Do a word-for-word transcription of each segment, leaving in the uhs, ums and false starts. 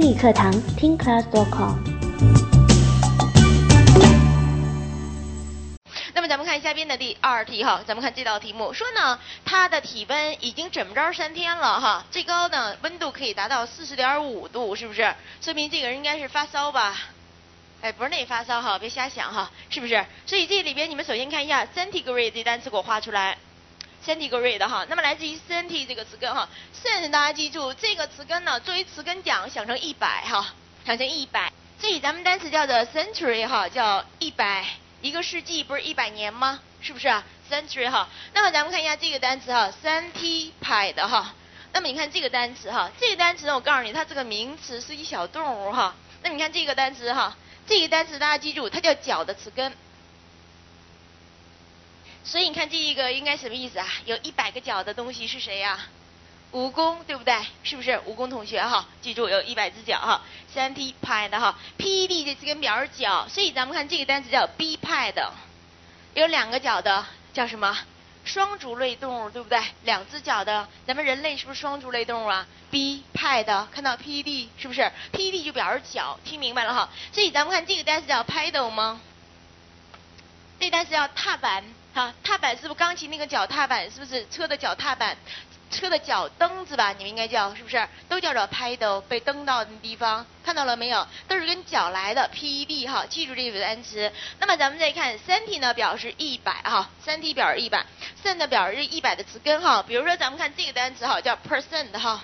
语课堂听 class 点 com。 那么咱们看下边的第二题哈，咱们看这道题目说呢，它的体温已经怎么着三天了哈，最高呢温度可以达到四十点五度，是不是？说明这个人应该是发烧吧？哎，不是那发烧哈，别瞎想哈，是不是？所以这里边你们首先看一下 centigrade 这单词给我画出来。centigrade 哈，那么来自于 centi 这个词根哈 ，cent 大家记住这个词根呢，作为词根讲想成一百哈，想成一百，所以咱们单词叫做 century 哈，叫一百，一个世纪不是一百年吗？是不是啊 ？century 哈，那么咱们看一下这个单词哈 centipede 哈，那么你看这个单词哈，这个单词呢，我告诉你，它这个名词是一小动物哈，那你看这个单词哈，这个单词大家记住，它叫脚的词根。所以你看这一个应该什么意思啊？有一百个脚的东西是谁呀、啊？蜈蚣，对不对？是不是蜈蚣同学哈？记住有一百只脚哈 ，centipede 哈 ，P E D 这词根表示脚，所以咱们看这个单词叫 biped， 有两个脚的叫什么？双足类动物，对不对？两只脚的，咱们人类是不是双足类动物啊 ？biped 看到 P E D 是不是 ？P E D 就表示脚，听明白了哈？所以咱们看这个单词叫 pedal 吗？这单词叫踏板。好，踏板是不是钢琴那个脚踏板？是不是车的脚踏板？车的脚蹬子吧，你们应该叫是不是？都叫做 pedal， 被蹬到的地方，看到了没有？都是跟脚来的 P E D 哈，记住这个单词。那么咱们再看 centi 呢，表示一百哈 ，centi 表示一百 ，cent 表示一百的词根哈。比如说咱们看这个单词哈，叫 percent 哈。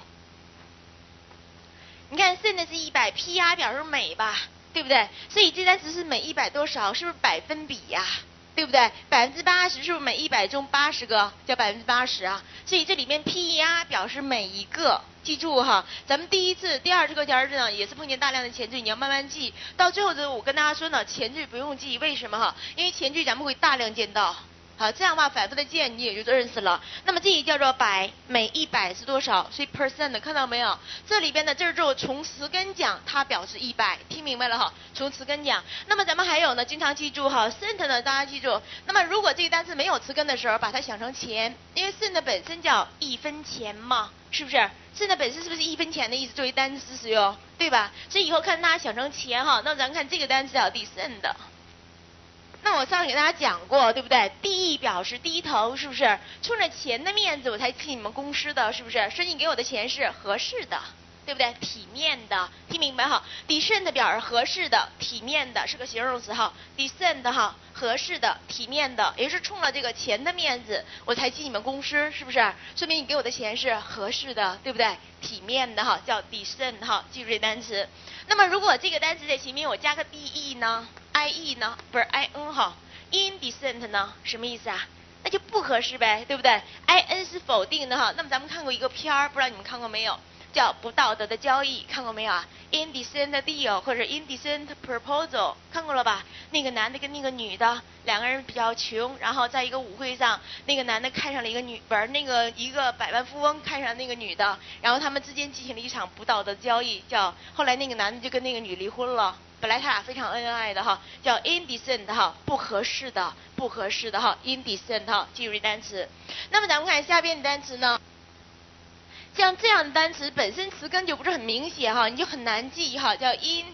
你看 cent 是一百 ，P R 表示每吧，对不对？所以这单词是每一百多少？是不是百分比呀、啊？对不对？百分之八十是不是每一百中八十个叫百分之八十啊？所以这里面 P R 表示每一个，记住哈。咱们第一次、第二次课前呢，也是碰见大量的前缀，你要慢慢记。到最后的我跟大家说呢，前缀不用记，为什么哈？因为前缀咱们会大量见到。好，这样的话反复的见你也就认识了。那么这里叫做百，每一百是多少？所以 percent 看到没有？这里边的这儿之后从词根讲，它表示一百，听明白了哈？从词根讲。那么咱们还有呢，经常记住哈 ，cent 呢，大家记住。那么如果这个单词没有词根的时候，把它想成钱，因为 cent 本身叫一分钱嘛，是不是 ？cent 本身是不是一分钱的意思？作为单词使用，对吧？所以以后看它想成钱哈，那咱看这个单词叫 decent。那我上次给大家讲过，对不对？低表示低头，是不是？冲着钱的面子我才进你们公司的，是不是？所以你给我的钱是合适的，对不对？体面的，听明白哈 ？decent 表示合适的、体面的，是个形容词哈。decent 哈，合适的、体面的，也是冲了这个钱的面子我才进你们公司，是不是？说明你给我的钱是合适的，对不对？体面的哈，叫 decent 哈，记住这单词。那么如果这个单词在前面我加个 de 呢？ ie 呢，不是 in 哈 ，indecent 呢，什么意思啊？那就不合适呗，对不对 ？in 是否定的哈。那么咱们看过一个片儿，不知道你们看过没有？叫不道德的交易，看过没有啊 ？indecent deal 或者 indecent proposal， 看过了吧？那个男的跟那个女的两个人比较穷，然后在一个舞会上，那个男的看上了一个女，不是那个一个百万富翁看上那个女的，然后他们之间进行了一场不道德交易，叫后来那个男的就跟那个女离婚了。本来他俩非常恩爱的哈，叫 indecent 哈，不合适的，不合适的哈 ，indecent 哈，记住这单词。那么咱们看下边的单词呢，像这样的单词本身词根就不是很明显哈，你就很难记哈，叫 in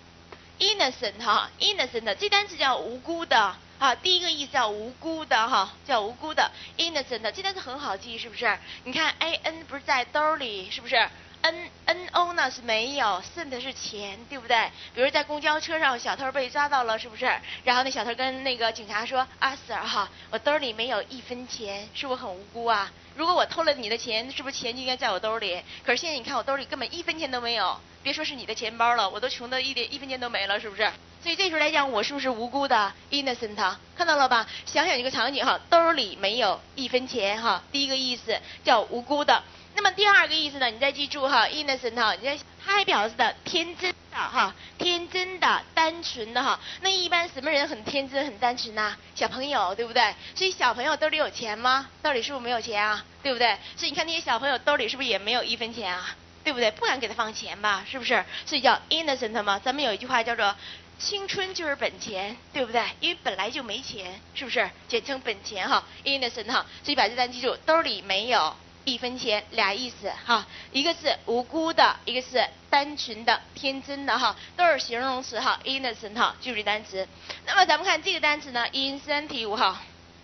innocent 哈 ，innocent 这单词叫无辜的啊，第一个意思叫无辜的哈，叫无辜的 innocent 这单词很好记是不是？你看 a n 不是在兜里是不是？N N O 呢是没有 ，cent 是钱，对不对？比如在公交车上，小偷被抓到了，是不是？然后那小偷跟那个警察说：“啊 ，Sir 哈，我兜里没有一分钱，是不是很无辜啊？如果我偷了你的钱，是不是钱就应该在我兜里？可是现在你看我兜里根本一分钱都没有，别说是你的钱包了，我都穷的一点一分钱都没了，是不是？所以这时候来讲，我是不是无辜的 innocent？ 看到了吧？想想一个场景哈，兜里没有一分钱哈，第一个意思叫无辜的。那么第二个意思呢，你再记住哈 ，innocent 哈，你在它还表示的天真的哈，天真的、单纯的哈。那一般什么人很天真、很单纯呐？小朋友，对不对？所以小朋友兜里有钱吗？兜里是不是没有钱啊？对不对？所以你看那些小朋友兜里是不是也没有一分钱啊？对不对？不敢给他放钱吧？是不是？所以叫 innocent 嘛。咱们有一句话叫做青春就是本钱，对不对？因为本来就没钱，是不是？简称本钱哈 ，innocent 哈。所以把这单记住，兜里没有一分钱俩意思哈，一个是无辜的，一个是单纯的、天真的哈，都是形容词哈 ，innocent 哈，就是这单词。那么咱们看这个单词呢 ，incentive 哈。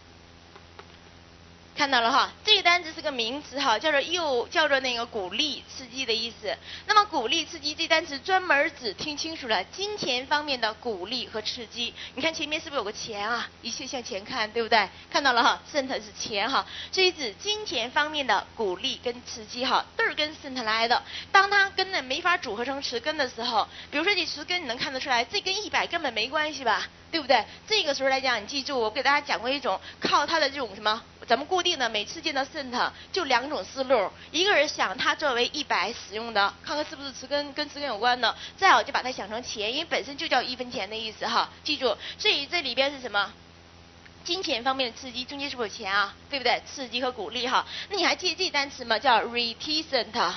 看到了哈，这个单词是个名词哈，叫做诱，叫做那个鼓励、刺激的意思。那么鼓励、刺激这单词专门指，听清楚了，金钱方面的鼓励和刺激。你看前面是不是有个钱啊？一切向前看，对不对？看到了哈 ，cent 是钱哈，所以指金钱方面的鼓励跟刺激哈，都是跟 cent 来的。当它跟呢没法组合成词根的时候，比如说你词根你能看得出来，这跟一百根本没关系吧？对不对？这个时候来讲，你记住，我给大家讲过一种靠它的这种什么，咱们固定的每次见到 cent 就两种思路，一个人想它作为一百使用的，看看是不是词根跟词根有关的，再好就把它想成钱，因为本身就叫一分钱的意思哈。记住，所以这里边是什么？金钱方面的刺激，中间是不是有钱啊？对不对？刺激和鼓励哈。那你还记得这单词吗？叫 reticent。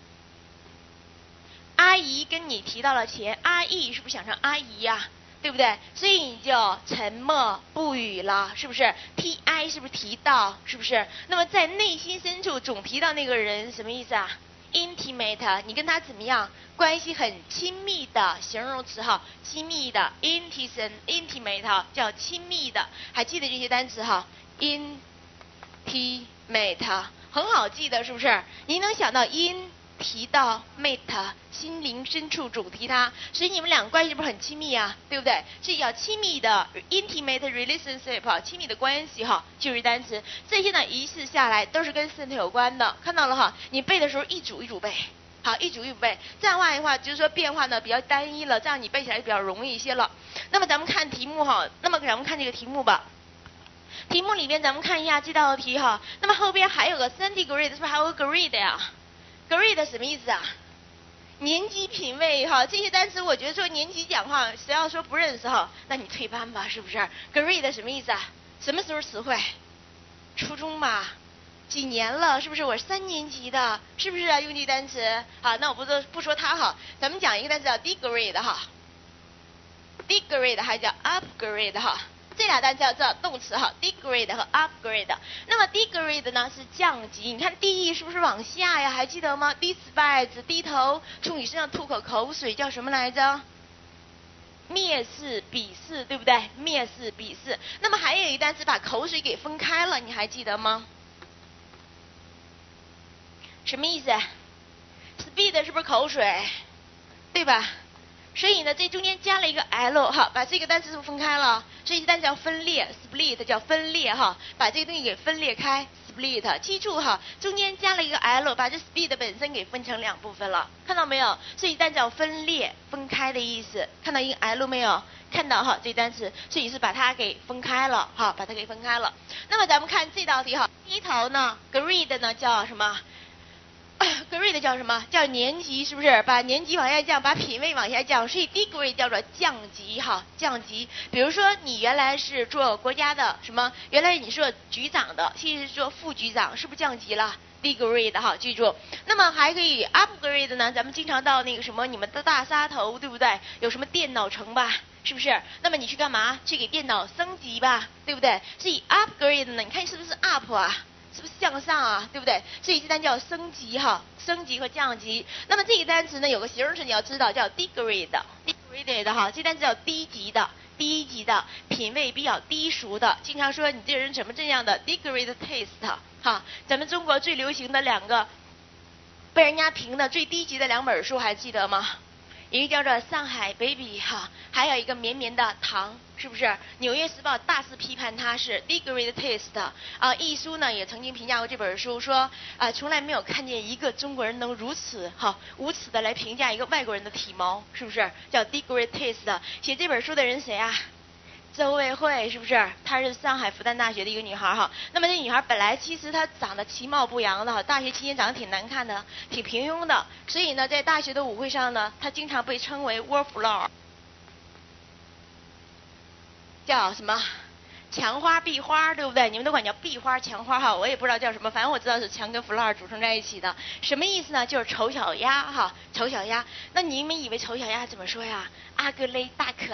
阿姨跟你提到了钱，阿姨是不是想成阿姨呀、啊？对不对？所以你就沉默不语了，是不是 ？T I 是不是提到？是不是？那么在内心深处总提到那个人，什么意思啊 ？Intimate， 你跟他怎么样？关系很亲密的形容词哈，亲密的 intimate intimate 叫亲密的，还记得这些单词哈 ？Intimate 很好记的，是不是？你能想到 in？提到 mate 心灵深处主题它，所以你们俩关系不是很亲密啊，对不对？所以要亲密的 intimate relationship 亲密的关系哈，就是单词。这些呢一式下来都是跟 cent 有关的，看到了哈？你背的时候一组一组背，好，一组一组背。这样的话就是说变化呢比较单一了，这样你背起来比较容易一些了。那么咱们看题目哈，那么咱们看这个题目吧。题目里边咱们看一下这道题哈，那么后边还有个 centigrade， 是不是还有个 grade 呀？grade 什么意思啊？年级品味哈，这些单词我觉得说年级讲话，谁要说不认识哈，那你退班吧，是不是 ？grade 什么意思啊？什么时候词汇？初中吧，几年了，是不是？我三年级的，是不是啊？用这单词，好，那我不说不说它哈，咱们讲一个单词叫 degrade 哈 ，degrade 还叫 upgrade 哈。这俩单词要知道动词哈 ，degrade 和 upgrade。那么 degrade 呢是降级，你看 D 是不是往下呀？还记得吗 ？despise 低头，从你身上吐口口水叫什么来着？蔑视、鄙视，对不对？蔑视、鄙视。那么还有一个单词把口水给分开了，你还记得吗？什么意思 ？speed 是不是口水？对吧？所以呢，这中间加了一个 l 哈，把这个单词是不是分开了？这些单词叫分裂 ，split 叫分裂哈，把这个东西给分裂开 ，split。记住哈，中间加了一个 l， 把这 speed 本身给分成两部分了，看到没有？这一单词叫分裂、分开的意思，看到一个 l 没有？看到哈，这单词，所以是把它给分开了哈，把它给分开了。那么咱们看这道题哈，第一头呢 ，grade 呢叫什么？grade 叫什么？叫年级，是不是？把年级往下降，把品位往下降，所以 degrade 叫做降级哈，降级。比如说你原来是做国家的什么？原来你是做局长的，现在是做副局长，是不是降级了 ？degrade 哈，记住。那么还可以 upgrade 呢？咱们经常到那个什么你们的大沙头，对不对？有什么电脑城吧？是不是？那么你去干嘛？去给电脑升级吧，对不对？所以 upgrade 呢？你看是不是 up 啊？是不是向上啊？对不对？所以这单叫升级哈，升级和降级。那么这个单词呢，有个形容词你要知道，叫 degrade，degrade 哈，这单词叫低级的，低级的，品味比较低俗的。经常说你这人怎么这样的 degrade taste 哈。咱们中国最流行的两个被人家评的最低级的两本书还记得吗？一个叫做《上海 Baby》哈，还有一个绵绵的糖，是不是？《纽约时报》大肆批判它是 degrade taste 啊、呃。一书呢也曾经评价过这本书，说啊、呃、从来没有看见一个中国人能如此哈无耻的来评价一个外国人的体毛，是不是？叫 degrade taste。写这本书的人谁啊？周卫慧，是不是？她是上海复旦大学的一个女孩哈。那么这女孩本来其实她长得其貌不扬的，大学期间长得挺难看的，挺平庸的。所以呢，在大学的舞会上呢，她经常被称为 wallflower， 叫什么？墙花、壁花，对不对？你们都管叫壁花、墙花哈，我也不知道叫什么，反正我知道是墙跟 flower 组成在一起的。什么意思呢？就是丑小鸭哈，丑小鸭。那你们以为丑小鸭怎么说呀？ugly duck 啊？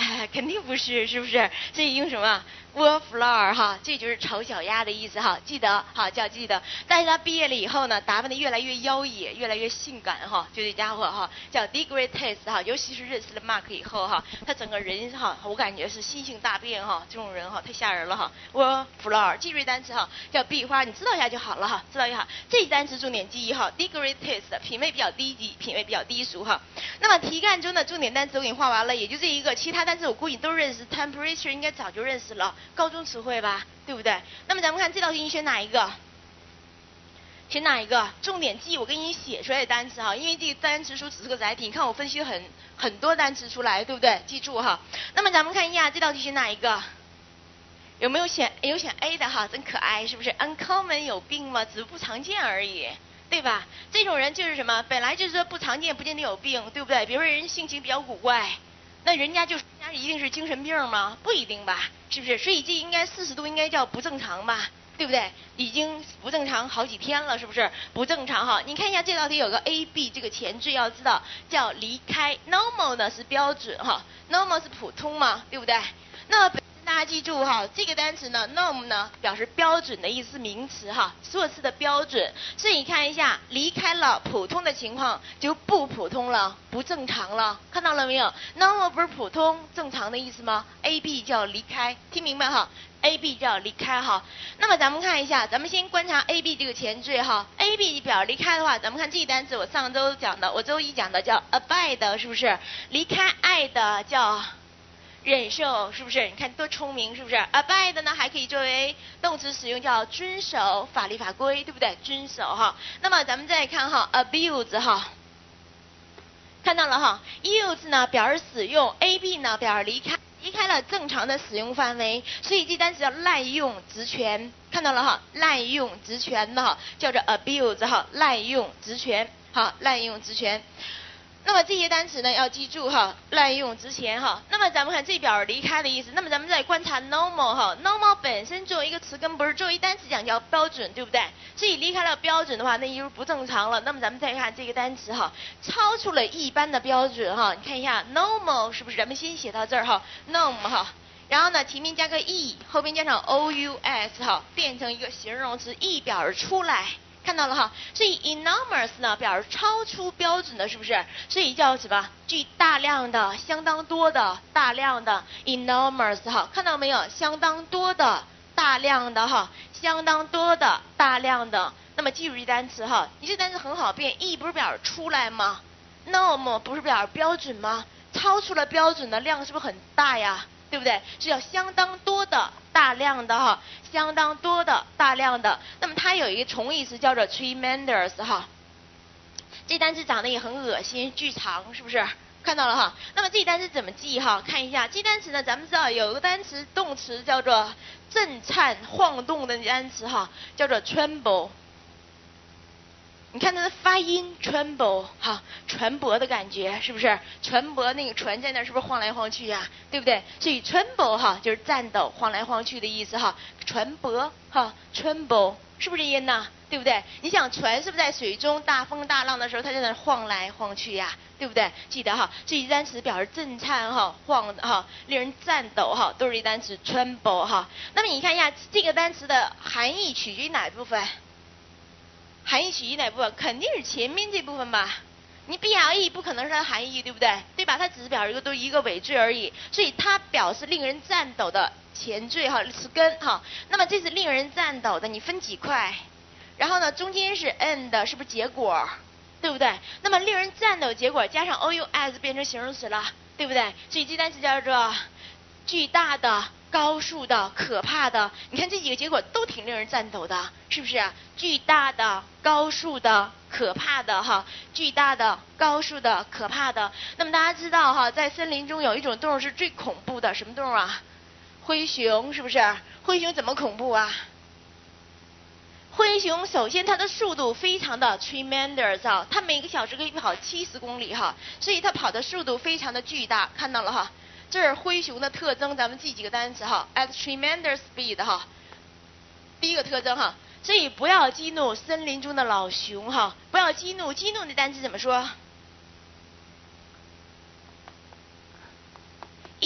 哎，肯定不是，是不是？所以用什么 wallflower 哈，这就是丑小鸭的意思哈，记得哈，叫记得。但是他毕业了以后呢，打扮的越来越妖冶，越来越性感哈，就这家伙哈，叫 Degree Taste 哈，尤其是认识了 Mark 以后哈，他整个人哈，我感觉是心性大变哈，这种人哈太吓人了哈。wallflower 记住单词哈，叫壁花，你知道一下就好了哈，知道一下。这单词重点记忆哈 ，Degree Taste 品味比较低级，品味比较低俗哈。那么题干中的重点单词我给你画完了，也就这一个，其他单词我估计都认识 ，temperature 应该早就认识了，高中词汇吧，对不对？那么咱们看这道题你选哪一个？选哪一个？重点记我给你写出来的单词哈，因为这个单词书只是个载体，你看我分析了很很多单词出来，对不对？记住哈。那么咱们看一下这道题选哪一个？有没有选有选 A 的哈？真可爱，是不是 ？Uncommon 有病吗？只是不常见而已。对吧？这种人就是什么？本来就是说不常见，不见得有病，对不对？比如说人性情比较古怪，那人家就人家一定是精神病吗？不一定吧，是不是？所以这应该四十度应该叫不正常吧，对不对？已经不正常好几天了，是不是？不正常哈。你看一下这道题有个 A B 这个前缀要知道叫离开 ，normal 呢是标准哈 ，normal 是普通嘛，对不对？那么大家记住哈，这个单词呢 ，norm 呢表示标准的意思，名词哈，所有词的标准。所以你看一下，离开了普通的情况就不普通了，不正常了，看到了没有 ？normal 不是普通正常的意思吗 ？A B 叫离开，听明白哈 ？A B 叫离开哈。那么咱们看一下，咱们先观察 A B 这个前缀哈。A B 表离开的话，咱们看这个单词，我上周讲的，我周一讲的叫 abide， 是不是？离开爱的叫忍受，是不是？你看多聪明，是不是 ？abide 呢还可以作为动词使用，叫遵守法律法规，对不对？遵守哈。那么咱们再看哈 ，abuse 哈，看到了哈 ，use 呢表示使用 ，A B 呢表示离开，离开了正常的使用范围，所以这单词叫滥用职权，看到了哈，滥用职权的哈，叫做 abuse 哈，滥用职权，哈，滥用职权。那么这些单词呢要记住哈，滥用之前哈。那么咱们看这表离开的意思。那么咱们再观察 normal 哈 ，normal 本身作为一个词根，不是作为单词讲叫标准，对不对？所以离开了标准的话，那就是不正常了。那么咱们再看这个单词哈，超出了一般的标准哈。你看一下 normal 是不是？咱们先写到这儿哈 ，norm 哈。然后呢，前面加个 e， 后边加上 o u s 哈，变成一个形容词 e 表示出来。看到了哈，所以 enormous 呢表示超出标准的，是不是？所以叫什么？具大量的、相当多的、大量的 enormous 哈，看到没有？相当多的、大量的哈，相当多的、大量的。那么记住这单词哈，你这单词很好变 ，e 不是表示出来吗 ？norm 不是表示标准吗？超出了标准的量是不是很大呀？对不对？是要相当多的、大量的哈，相当多的、大量的。那么它有一个重义词叫做 tremendous 哈，这单词长得也很恶心，巨长，是不是？看到了哈。那么这单词怎么记哈？看一下这单词呢，咱们知道有个单词动词叫做震颤、晃动的单词哈，叫做 tremble。你看它的发音 tremble 哈，船舶的感觉是不是？船舶那个船在那是不是晃来晃去呀、啊？对不对？所以 tremble 哈就是颤抖、晃来晃去的意思哈。船舶哈 tremble 是不是这音呢？对不对？你想船是不是在水中大风大浪的时候，它在那晃来晃去呀、啊？对不对？记得哈，这一单词表示震颤哈、晃哈、令人颤抖哈，都是一单词 tremble 哈。那么你看一下这个单词的含义取决于哪一部分？含义取决于哪部分？肯定是前面这部分吧。你 B L E 不可能是它的含义，对不对？对吧？它只是表示一个都一个尾缀而已，所以它表示令人颤抖的前缀哈，词根哈。那么这是令人颤抖的，你分几块？然后呢，中间是 end， 是不是结果？对不对？那么令人颤抖结果加上 O U S 变成形容词了，对不对？所以这单词叫做巨大的、高速的、可怕的。你看这几个结果都挺令人颤抖的，是不是、啊？巨大的、高速的、可怕的哈，巨大的、高速的、可怕的。那么大家知道哈，在森林中有一种动物是最恐怖的，什么动物啊？灰熊，是不是？灰熊怎么恐怖啊？灰熊首先它的速度非常的 tremendous 哈，它每个小时可以跑七十公里哈，所以它跑的速度非常的巨大，看到了哈。这是灰熊的特征，咱们记几个单词哈 ，at tremendous speed 哈，第一个特征哈，所以不要激怒森林中的老熊哈，不要激怒，激怒的单词怎么说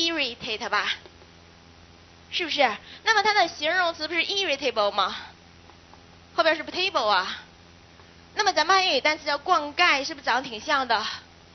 irritate 吧，是不是？那么它的形容词不是 irritable 吗？后边是不是 table 啊？那么咱们还有一个单词叫灌溉，是不是长得挺像的？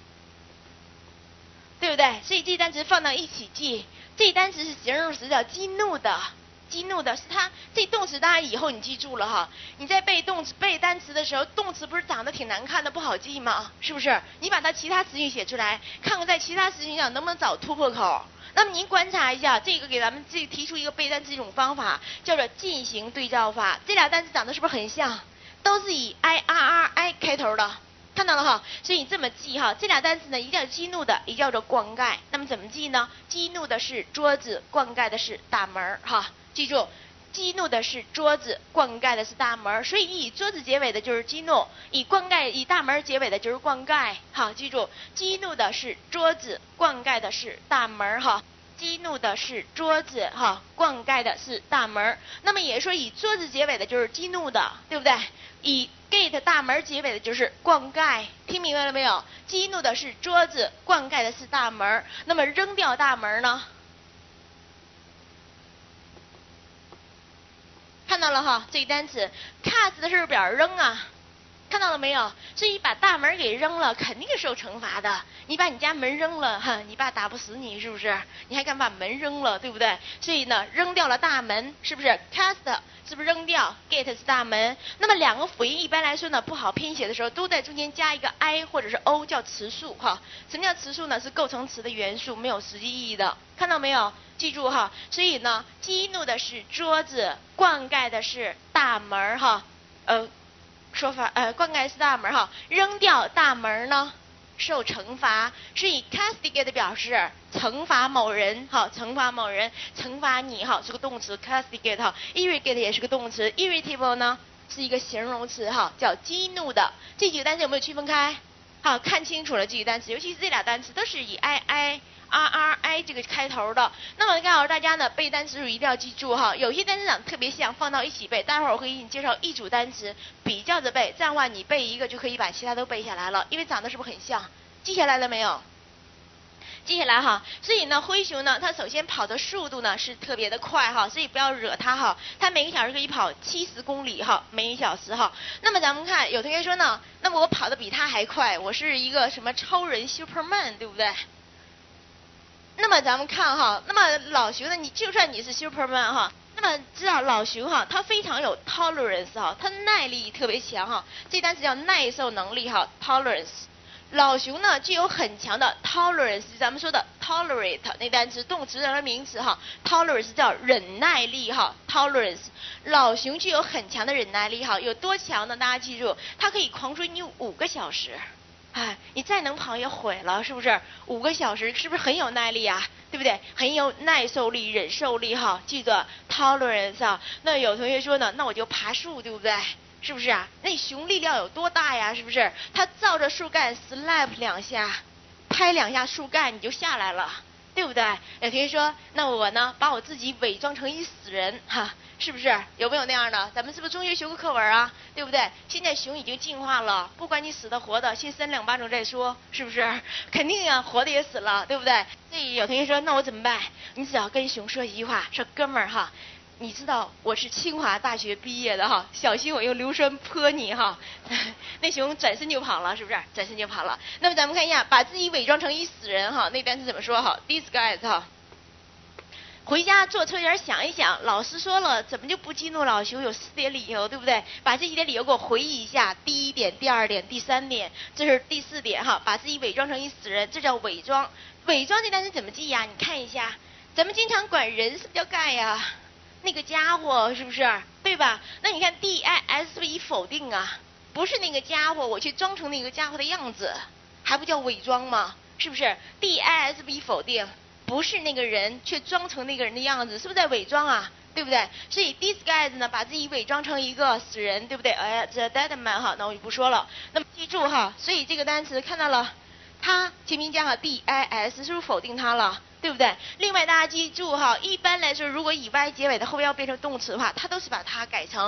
对不对？所以这单词放到一起记。这单词是形容词，叫激怒的。激怒的是它，这动词当然以后你记住了哈。你在背动词、背单词的时候，动词不是长得挺难看的，不好记吗？是不是？你把它其他词语写出来，看看在其他词语上能不能找突破口。那么您观察一下，这个给咱们这提出一个背单词一种方法，叫做进行对照法。这俩单词长得是不是很像？都是以 I R R I 开头的。看到了哈，所以你这么记哈，这俩单词呢，一叫激怒的，一叫做灌溉。那么怎么记呢？激怒的是桌子，灌溉的是大门哈。记住，激怒的是桌子，灌溉的是大门。所以以桌子结尾的就是激怒，以灌溉以大门结尾的就是灌溉。好，记住，激怒的是桌子，灌溉的是大门哈。激怒的是桌子哈，灌溉的是大门。那么也说以桌子结尾的就是激怒的，对不对？以 gate 大门结尾的就是灌溉，听明白了没有？激怒的是桌子，灌溉的是大门。那么扔掉大门呢？看到了哈，这个单词 cast 的是不是表示扔啊？看到了没有？所以把大门给扔了，肯定受惩罚的。你把你家门扔了，哈，你爸打不死你，是不是？你还敢把门扔了，对不对？所以呢，扔掉了大门，是不是 ？cast 是不是扔掉 ？gate 是大门。那么两个辅音一般来说呢，不好拼写的时候，都在中间加一个 i 或者是 o， 叫词数哈。什么叫词数呢？是构成词的元素，没有实际意义的。看到没有？记住哈。所以呢，激怒的是桌子，灌溉的是大门哈。呃。说法呃，灌溉是大门哈，扔掉大门呢，受惩罚，是以 castigate 表示惩罚某人哈，惩罚某人，惩罚你哈，是个动词 castigate 哈 ，irritate 也是个动词 ，irritable 呢是一个形容词哈，叫激怒的。这几个单词有没有区分开？好，看清楚了这几个单词，尤其是这俩单词都是以 i i r r i 这个开头的。那么告诉大家呢，背单词时候一定要记住哈，有些单词长得特别像，放到一起背。待会儿我会给你介绍一组单词，比较着背，这样的话你背一个就可以把其他都背下来了，因为长得是不是很像？记下来了没有？记下来哈。所以呢，灰熊呢，它首先跑的速度呢是特别的快哈，所以不要惹它哈。它每个小时可以跑七十公里哈，每小时哈。那么咱们看，有同学说呢，那么我跑得比它还快，我是一个什么超人 Superman， 对不对？那么咱们看哈，那么老熊呢，你就算你是 Superman 哈，那么知道老熊哈，它非常有 tolerance 哈，它耐力特别强哈，这单词叫耐受能力哈 ，tolerance。老熊呢具有很强的 tolerance， 咱们说的 tolerate 那单词动词和名词哈 ，tolerance 叫忍耐力哈 ，tolerance。老熊具有很强的忍耐力哈，有多强呢？大家记住，它可以狂追你五个小时。哎，你再能跑也毁了，是不是？五个小时是不是很有耐力啊？对不对？很有耐受力、忍受力哈。记得 tolerance 啊。那有同学说呢，那我就爬树，对不对？是不是啊？那熊力量有多大呀？是不是？它照着树干 slap 两下，拍两下树干你就下来了，对不对？有同学说，那我呢，把我自己伪装成一死人哈。是不是有没有那样的？咱们是不是中学学过课文啊？对不对？现在熊已经进化了，不管你死的活的，先扇两巴掌再说，是不是？肯定啊，活的也死了，对不对？所以有同学说，那我怎么办？你只要跟熊说一句话，说哥们儿哈，你知道我是清华大学毕业的哈，小心我用硫酸泼你哈。那熊转身就跑了，是不是？转身就跑了。那么咱们看一下，把自己伪装成一死人哈，那单词怎么说哈 ？disguise 哈。回家坐车前想一想，老师说了，怎么就不激怒老熊？有四点理由，对不对？把这几点理由给我回忆一下。第一点、第二点、第三点，这是第四点哈，把自己伪装成一死人，这叫伪装。伪装这单词怎么记呀？你看一下，咱们经常管人是不是叫guy呀？那个家伙是不是？对吧？那你看 D I S 是不是以否定啊？不是那个家伙，我去装成那个家伙的样子，还不叫伪装吗？是不是 ？D I S 不以否定。不是那个人，却装成那个人的样子，是不是在伪装啊？对不对？所以 disguise 呢，把自己伪装成一个死人，对不对？哎 the dead man 哈，那我就不说了。那么记住哈，所以这个单词看到了，它前面加了 D I S， 是不是否定它了？对不对？另外大家记住哈，一般来说，如果以 y 结尾的后边要变成动词的话，它都是把它改成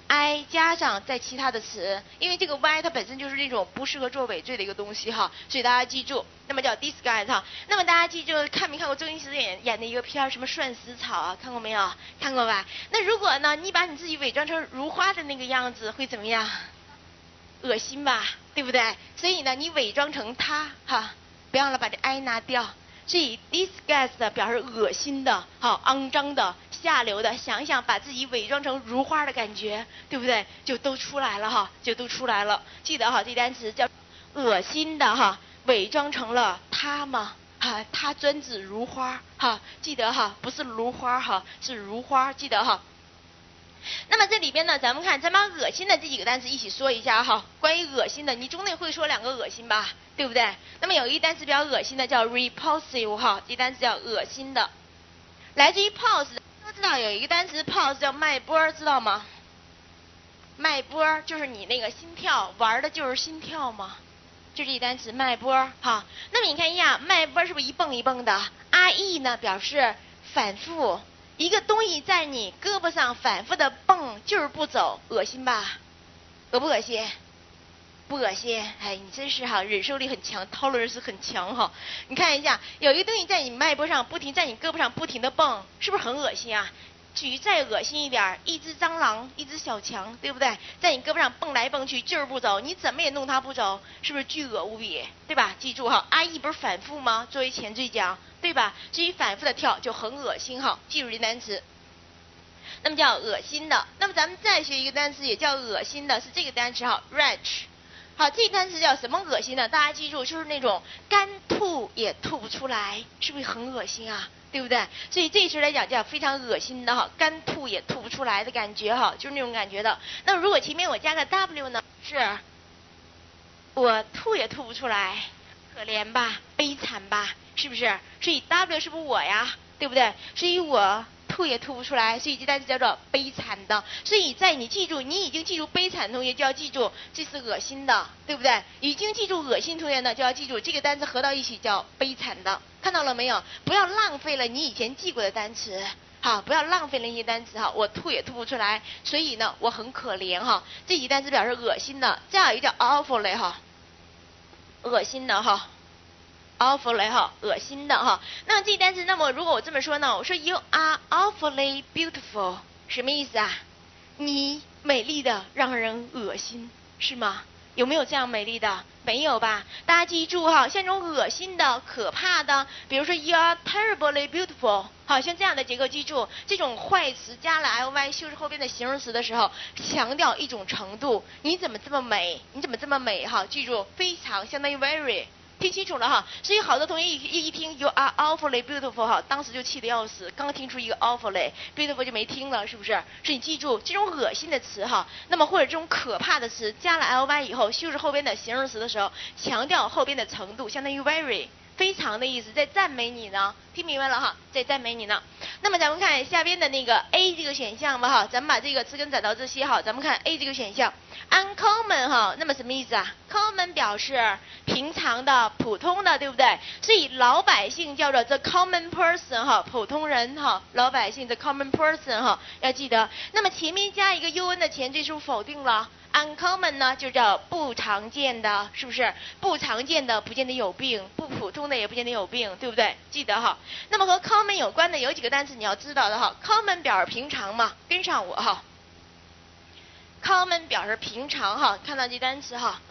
I 加上在其他的词，因为这个 Y 它本身就是那种不适合做尾缀的一个东西哈，所以大家记住，那么叫 disguise 哈。那么大家记住看没看过周星驰演演的一个片儿，什么涮死草啊？看过没有？看过吧？那如果呢，你把你自己伪装成如花的那个样子，会怎么样？恶心吧，对不对？所以呢，你伪装成他哈，不要了，把这 I 拿掉。所以 disgust 表示恶心的、好肮脏的、下流的。想一想，把自己伪装成如花的感觉，对不对？就都出来了哈，就都出来了。记得哈，这单词叫恶心的哈，伪装成了他嘛哈，他专指如花哈，记得哈，不是如花哈，是如花，记得哈。那么这里边呢，咱们看，咱把恶心的这几个单词一起说一下哈。关于恶心的，你总得会说两个恶心吧，对不对？那么有一个单词比较恶心的叫 repulsive 哈，这单词叫恶心的，来自于 pulse。都知道有一个单词 pulse 叫脉搏，知道吗？脉搏就是你那个心跳，玩的就是心跳嘛，就这一单词脉搏哈。那么你看一下，脉搏是不是一蹦一蹦的 ？R E 呢表示反复。一个东西在你胳膊上反复的蹦，就是不走，恶心吧？恶不恶心？不恶心。哎，你真是哈，忍受力很强，tolerance很强哈。你看一下，有一个东西在你脉搏上不停，在你胳膊上不停的蹦，是不是很恶心啊？至于再恶心一点，一只蟑螂，一只小强，对不对？在你胳膊上蹦来蹦去，就是不走，你怎么也弄它不走，是不是巨恶无比？对吧？记住哈 ，R E 不是反复吗？作为前缀讲。对吧？至于反复的跳就很恶心哈，记住这单词。那么叫恶心的。那么咱们再学一个单词，也叫恶心的，是这个单词哈 ，wretch。好，这个单词叫什么恶心呢？大家记住，就是那种干吐也吐不出来，是不是很恶心啊？对不对？所以这一词来讲叫非常恶心的哈，干吐也吐不出来的感觉哈，就是那种感觉的。那如果前面我加个 W 呢？是，我吐也吐不出来，可怜吧，悲惨吧。是不是？所以 W 是不是我呀？对不对？所以我吐也吐不出来，所以这单词叫做悲惨的。所以在你记住，你已经记住悲惨的同学就要记住这是恶心的，对不对？已经记住恶心同学呢，就要记住这个单词合到一起叫悲惨的。看到了没有？不要浪费了你以前记过的单词。好，不要浪费了一些单词哈，我吐也吐不出来，所以呢，我很可怜哈。这几单词表示恶心的，再有一个叫 awfully 哈，恶心的哈。awfully 哈，恶心的哈。那么这单词，那么如果我这么说呢，我说 you are awfully beautiful， 什么意思啊？你美丽的让人恶心，是吗？有没有这样美丽的？没有吧？大家记住哈，像这种恶心的、可怕的，比如说 you are terribly beautiful， 好像这样的结构，记住这种坏词加了 ly 修饰后边的形容词的时候，强调一种程度，你怎么这么美？你怎么这么美？哈，记住非常相当于 very。听清楚了哈，所以好多同学一一一听 you are awfully beautiful 哈，当时就气得要死，刚听出一个 awfully beautiful 就没听了，是不是？所以你记住这种恶心的词哈，那么或者这种可怕的词加了 ly 以后，修饰后边的形容词的时候，强调后边的程度，相当于 very。非常的意思，在赞美你呢，听明白了哈，在赞美你呢。那么咱们看下边的那个 A 这个选项吧哈，咱们把这个词根攒到这些哈，咱们看 A 这个选项 ，uncommon 哈，那么什么意思啊 ？common 表示平常的、普通的，对不对？所以老百姓叫做 the common person 哈，普通人哈，老百姓 the common person 哈，要记得。那么前面加一个 un 的前缀是不是否定了？ uncommon 呢就叫不常见的，是不是？不常见的不见得有病，不普通的也不见得有病，对不对？记得哈。那么和 common 有关的有几个单词你要知道的哈。common 表示平常嘛，跟上我哈。common 表示平常哈，看到这单词哈。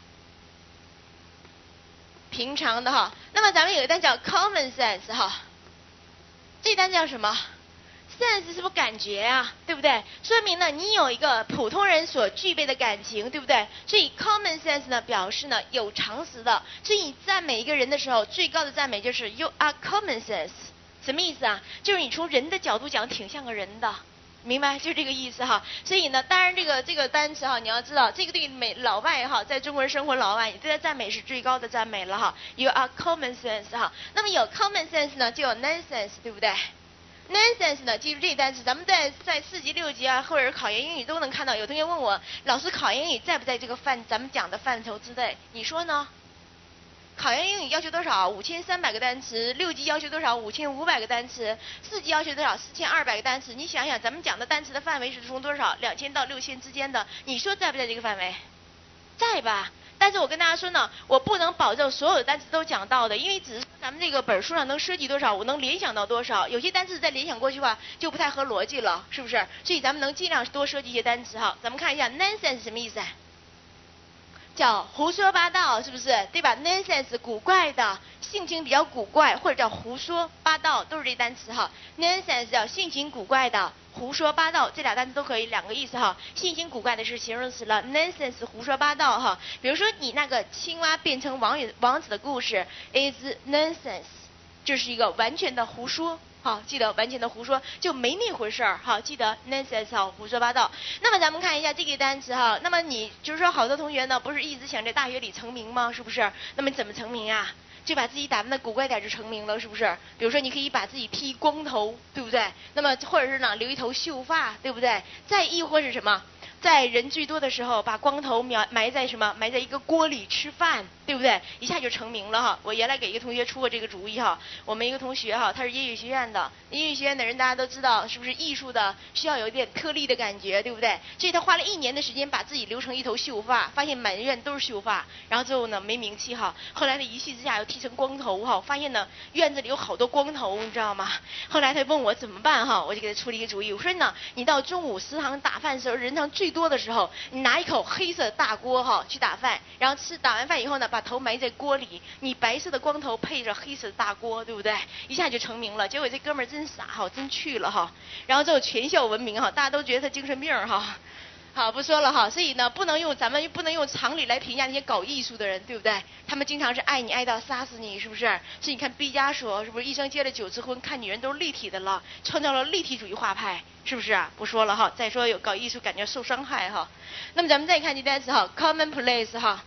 平常的哈。那么咱们有一个单词叫 common sense 哈。这单词叫什么？sense 是不是感觉啊，对不对？说明呢，你有一个普通人所具备的感情，对不对？所以 common sense 呢，表示呢有常识的。所以你赞美一个人的时候，最高的赞美就是 you are common sense， 什么意思啊？就是你从人的角度讲，挺像个人的，明白？就是这个意思哈。所以呢，当然这个这个单词哈，你要知道，这个对美老外哈，在中国人生活老外，你对他赞美是最高的赞美了哈。you are common sense 哈。那么有 common sense 呢，就有 nonsense， 对不对？nonsense 呢，记住这单词，咱们在在四级、六级啊，或者是考研英语都能看到。有同学问我，老师考研英语在不在这个范咱们讲的范畴之内？你说呢？ 考研英语要求多少？五千三百个单词。六级要求多少？五千五百个单词。四级要求多少？四千二百个单词。你想想，咱们讲的单词的范围是从多少？两千到六千之间的，你说在不在这个范围？在吧？但是我跟大家说呢，我不能保证所有的单词都讲到的，因为只是咱们这个本书上能涉及多少，我能联想到多少。有些单词再联想过去的话，就不太合逻辑了，是不是？所以咱们能尽量多涉及一些单词哈。咱们看一下 nonsense 什么意思？叫胡说八道，是不是？对吧 ？nonsense 古怪的，性情比较古怪，或者叫胡说八道，都是这单词哈。nonsense 叫性情古怪的，胡说八道，这俩单词都可以，两个意思哈。性情古怪的是形容词了 ，nonsense 胡说八道哈。比如说你那个青蛙变成王子王子的故事 is nonsense， 这是一个完全的胡说。好，记得完全的胡说，就没那回事儿。好，记得 nonsense 好，胡说八道。那么咱们看一下这个单词哈。那么你就是说，好多同学呢，不是一直想在大学里成名吗？是不是？那么你怎么成名啊？就把自己打扮的古怪点就成名了，是不是？比如说，你可以把自己剃光头，对不对？那么或者是呢，留一头秀发，对不对？再亦或是什么？在人最多的时候，把光头埋埋在什么？埋在一个锅里吃饭，对不对？一下就成名了哈。我原来给一个同学出过这个主意哈。我们一个同学哈，他是音乐学院的，音乐学院的人大家都知道，是不是艺术的需要有一点特例的感觉，对不对？所以他花了一年的时间把自己留成一头秀发，发现满院都是秀发，然后最后呢没名气哈。后来呢一气之下又剃成光头哈，发现呢院子里有好多光头，你知道吗？后来他问我怎么办哈，我就给他出了一个主意，我说呢，你到中午食堂打饭的时候，人常最多的时候，你拿一口黑色的大锅哈去打饭，然后吃打完饭以后呢，把头埋在锅里，你白色的光头配着黑色的大锅，对不对？一下就成名了。结果这哥们儿真傻哈，真去了哈，然后之后全校闻名哈，大家都觉得他精神病哈。好，不说了哈，所以呢，不能用咱们不能用常理来评价那些搞艺术的人，对不对？他们经常是爱你爱到杀死你，是不是？所以你看毕加索是不是一生结了九次婚，看女人都是立体的了，创造了立体主义画派，是不是啊？不说了哈，再说有搞艺术感觉受伤害哈。那么咱们再看这单词哈 ，commonplace 哈。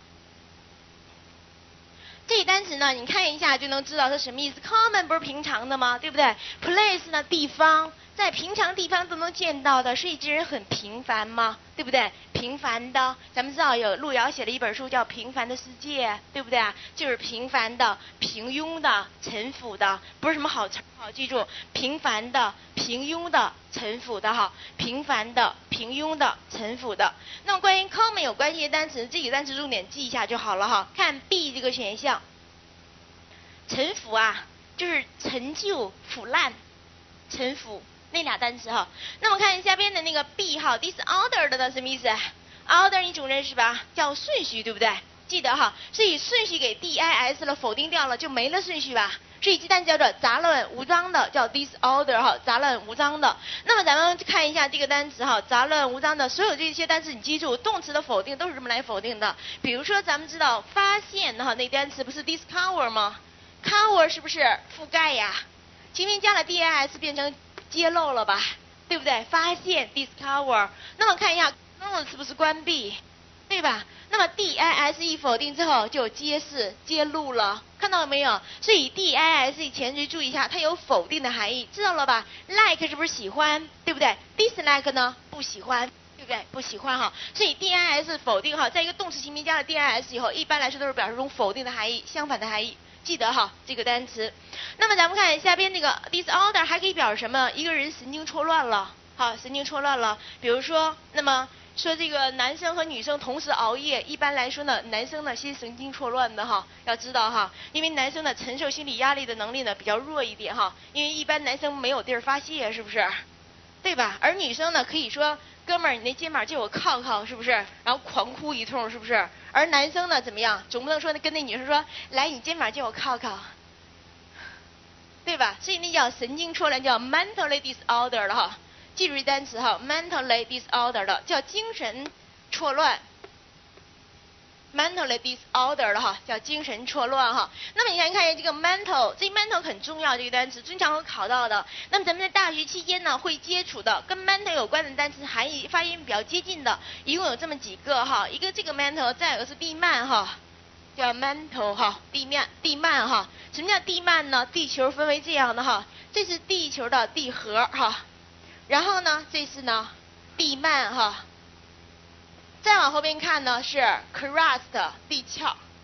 这单词呢，你看一下就能知道它什么意思。common 不是平常的吗？对不对 ？place 呢，地方，在平常地方都能见到的，所以这人很平凡吗？对不对？平凡的，咱们知道有路遥写了一本书叫《平凡的世界》，对不对啊？就是平凡的、平庸的、陈腐的，不是什么好词，好记住，平凡的、平庸的、陈腐的哈，平凡的、平庸的、陈腐的。那么关于 common 有关系的单词，这几个单词重点记一下就好了哈。看 B 这个选项，陈腐啊，就是陈旧、腐烂、陈腐。那俩单词哈，那么看下边的那个 B 号 ，disorder 的什么意思 ？order 你总认识吧，叫顺序，对不对？记得哈，所以顺序给 D I S 了，否定掉了就没了顺序吧。所以这单词叫做杂乱无章的，叫 disorder 哈，杂乱无章的。那么咱们看一下这个单词哈，杂乱无章的，所有这些单词你记住，动词的否定都是这么来否定的。比如说咱们知道发现哈，那单词不是 discover 吗 ？cover 是不是覆盖呀？前面加了 D I S 变成揭露了吧，对不对？发现 discover， 那么看一下动词是不是关闭，对吧？那么 D I S 一否定之后就有揭示、揭露了，看到了没有？所以 D I S 前句注意一下，它有否定的含义，知道了吧 ？like 是不是喜欢，对不对 ？dislike 呢，不喜欢。对不对？不喜欢哈，所以 D I S 否定哈，在一个动词前面加了 D I S 以后，一般来说都是表示一种否定的含义，相反的含义。记得哈这个单词。那么咱们看下边那个 disorder 还可以表示什么？一个人神经错乱了，好，神经错乱了。比如说，那么说这个男生和女生同时熬夜，一般来说呢，男生呢先神经错乱的哈，要知道哈，因为男生呢承受心理压力的能力呢比较弱一点哈，因为一般男生没有地儿发泄，是不是？对吧？而女生呢可以说，哥们儿，你那肩膀借我靠靠，是不是？然后狂哭一通，是不是？而男生呢怎么样？总不能说跟那女生说，来，你肩膀借我靠靠，对吧？所以那叫神经错乱，叫 mentally disorder 了哈。记住这单词哈 ，mentally disorder 的叫精神错乱。mentally disorder 的哈，叫精神错乱哈。那么你看看一下这个 mental， 这 mental 很重要，这个单词经常会考到的。那么咱们在大学期间呢，会接触的跟 mental 有关的单词，含义发音比较接近的，一共有这么几个哈。一个这个 mental， 再有个是地幔哈，叫 mental 哈，地面地幔哈。什么叫地幔呢？地球分为这样的哈，这是地球的地核哈，然后呢，这是呢地幔哈。再往后边看呢是 crust 地壳，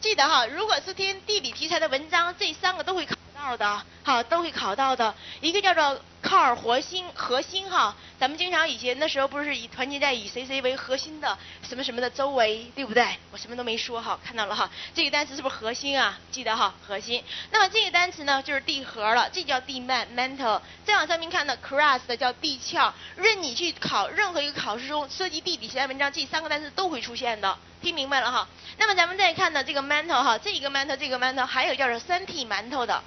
记得哈，如果是听地理题材的文章，这三个都会考到的，好，都会考到的。一个叫做靠尔核心，核心哈，咱们经常以前的时候不是以团结在以谁谁为核心的什么什么的周围，对不对？我什么都没说哈，看到了哈，这个单词是不是核心啊？记得哈，核心。那么这个单词呢，就是地核了，这叫地幔 mantle。再往上面看呢 crust 叫地壳。任你去考任何一个考试中涉及地理题材文章，这三个单词都会出现的。听明白了哈？那么咱们再看呢，这个 mantle 哈，这个 mantle 这个 mantle 还有叫做三屉馒头的。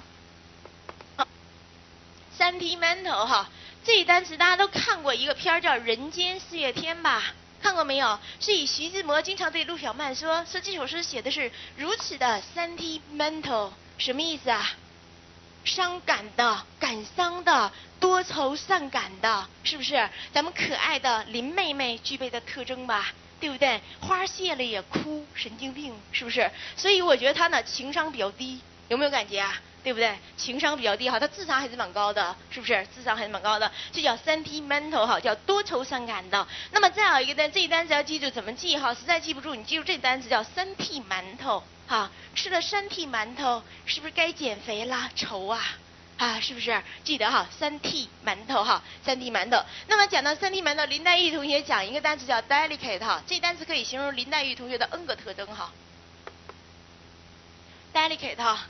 三屉馒头哈，这一单词大家都看过一个片儿叫《人间四月天》吧？看过没有？是以徐志摩经常对陆小曼说，说这首诗写的是如此的三屉馒头，什么意思啊？伤感的、感伤的、多愁善感的，是不是？咱们可爱的林妹妹具备的特征吧？对不对？花谢了也哭，神经病，是不是？所以我觉得她呢情商比较低，有没有感觉啊？对不对？情商比较低哈，他智商还是蛮高的，是不是？智商还是蛮高的，这叫三屉馒头哈，叫多愁善感的。那么再有一个单，这一单词要记住怎么记哈，实在记不住，你记住这单词叫三屉馒头哈，吃了三屉馒头，是不是该减肥啦？愁啊！啊，是不是？记得哈，三屉馒头哈，三屉馒头。那么讲到三屉馒头，林黛玉同学讲一个单词叫 delicate 哈，这单词可以形容林黛玉同学的 N 个特征哈。delicate 哈。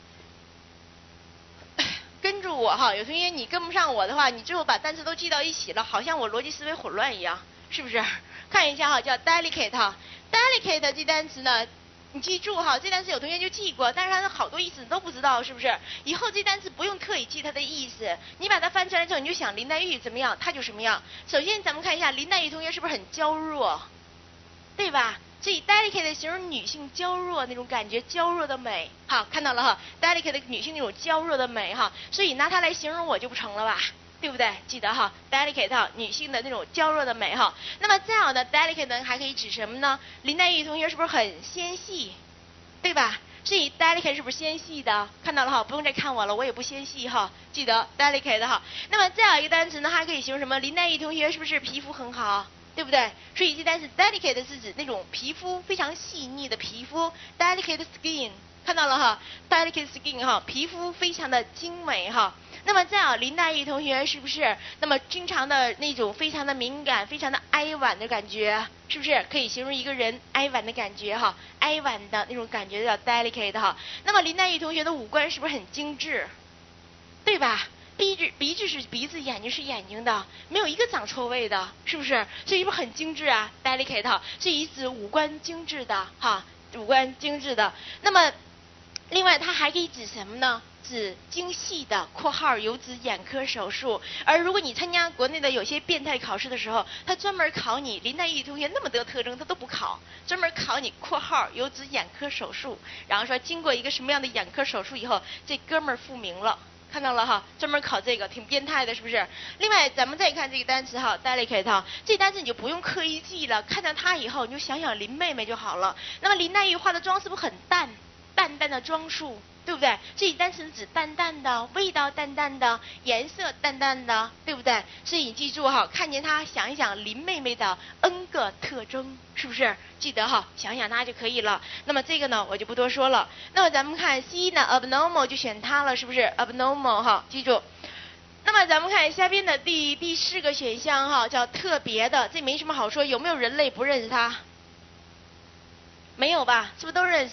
跟住我哈，有同学你跟不上我的话，你最后把单词都记到一起了，好像我逻辑思维混乱一样，是不是？看一下哈，叫 delicate 哈 ，delicate 这单词呢，你记住哈，这单词有同学就记过，但是它的好多意思你都不知道，是不是？以后这单词不用特意记它的意思，你把它翻出来之后，你就想林黛玉怎么样，她就什么样。首先咱们看一下林黛玉同学是不是很娇弱，对吧？所以 delicate 形容女性娇弱那种感觉，娇弱的美，好，看到了哈 ，delicate 女性那种娇弱的美哈，所以拿它来形容我就不成了吧，对不对？记得哈 ，delicate 哈，女性的那种娇弱的美哈。那么再好的 delicate 呢，还可以指什么呢？林黛玉同学是不是很纤细，对吧？所以 delicate 是不是纤细的？看到了哈，不用再看我了，我也不纤细哈，记得 delicate 哈。那么再有一个单词呢，还可以形容什么？林黛玉同学是不是皮肤很好？对不对？所以这单词 delicate 是指那种皮肤非常细腻的皮肤 ，delicate skin， 看到了哈 ，delicate skin 哈，皮肤非常的精美哈。那么再有林黛玉同学是不是？那么经常的那种非常的敏感、非常的哀婉的感觉，是不是可以形容一个人哀婉的感觉哈？哀婉的那种感觉叫 delicate 哈。那么林黛玉同学的五官是不是很精致？对吧？鼻子鼻子是鼻子，眼睛是眼睛的，没有一个长错位的，是不是？所以是不是很精致啊 ？delicate 是以指五官精致的哈，五官精致的。那么，另外它还可以指什么呢？指精细的（括号有指眼科手术）。而如果你参加国内的有些变态考试的时候，他专门考你林黛玉同学那么多特征，他都不考，专门考你（括号有指眼科手术），然后说经过一个什么样的眼科手术以后，这哥们儿复明了。看到了哈，专门考这个，挺变态的，是不是？另外，咱们再看这个单词哈 ，delicate 哈，这单词你就不用刻意记了，看到它以后，你就想想林妹妹就好了。那么林黛玉化的妆是不是很淡，淡淡的装束，对不对？这一单词指淡淡的，味道淡淡的，颜色淡淡的，对不对？所以你记住哈，看见它，想一想林妹妹的 N 个特征，是不是？记得哈，想想它就可以了。那么这个呢，我就不多说了。那么咱们看 C 呢 ，abnormal 就选它了，是不是 ？abnormal 哈，记住。那么咱们看下边的第第四个选项哈，叫特别的，这没什么好说，有没有人类不认识它？没有吧？是不是都认识？